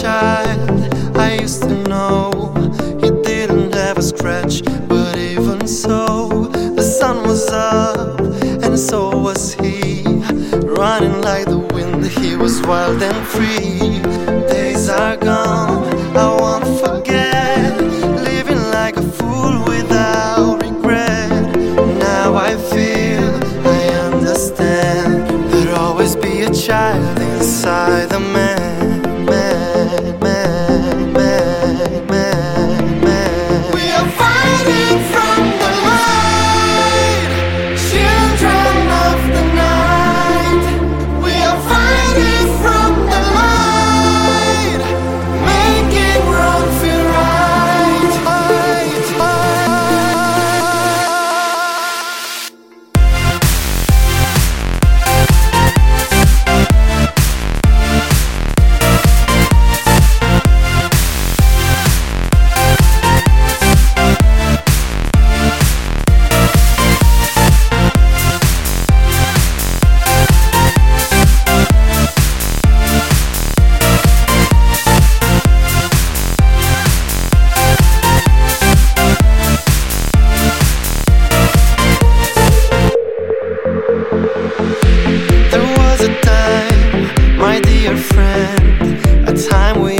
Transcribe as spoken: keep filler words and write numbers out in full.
child, I used to know he didn't have a scratch, but even so, the sun was up and so was he. Running like the wind, he was wild and free. Days are gone, I won't forget, living like a fool without regret. Now I feel, I understand, there'll always be a child inside the man, man, man, man, man, man. We are fighting from the light, children of the night. We are fighting from the light, making wrong feel right. Fight, fight. There was a time, my dear friend, a time we